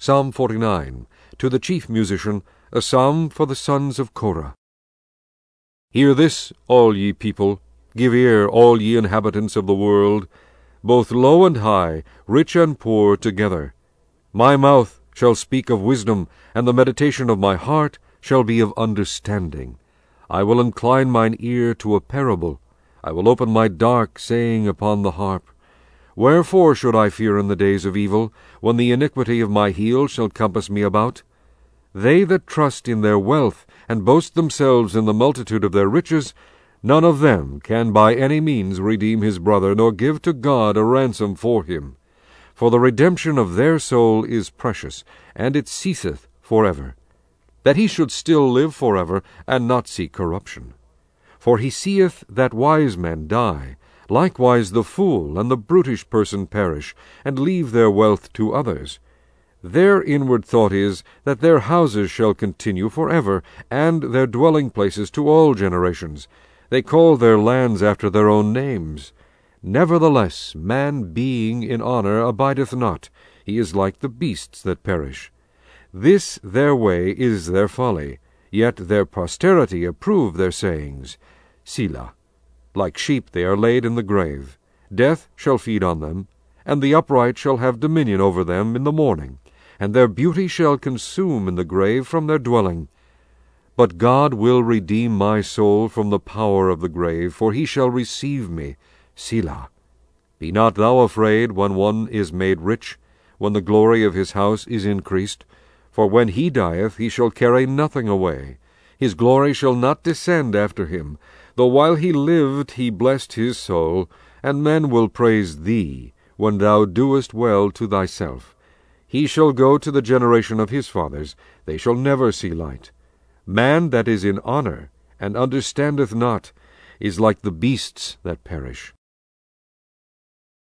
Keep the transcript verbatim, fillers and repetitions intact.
Psalm forty-nine. To the chief musician, a psalm for the sons of Korah. Hear this, all ye people, give ear, all ye inhabitants of the world, both low and high, rich and poor together. My mouth shall speak of wisdom, and the meditation of my heart shall be of understanding. I will incline mine ear to a parable. I will open my dark saying upon the harp. Wherefore should I fear in the days of evil, when the iniquity of my heel shall compass me about? They that trust in their wealth, and boast themselves in the multitude of their riches, none of them can by any means redeem his brother, nor give to God a ransom for him. For the redemption of their soul is precious, and it ceaseth for ever, that he should still live for ever, and not see corruption. For he seeth that wise men die, likewise the fool and the brutish person perish, and leave their wealth to others. Their inward thought is, that their houses shall continue for ever, and their dwelling places to all generations. They call their lands after their own names. Nevertheless, man being in honor abideth not. He is like the beasts that perish. This their way is their folly, yet their posterity approve their sayings. Selah. Like sheep they are laid in the grave. Death shall feed on them, and the upright shall have dominion over them in the morning, and their beauty shall consume in the grave from their dwelling. But God will redeem my soul from the power of the grave, for he shall receive me. Selah. Be not thou afraid when one is made rich, when the glory of his house is increased. For when he dieth, he shall carry nothing away. His glory shall not descend after him. Though while he lived he blessed his soul, and men will praise thee, when thou doest well to thyself. He shall go to the generation of his fathers, they shall never see light. Man that is in honor, and understandeth not, is like the beasts that perish.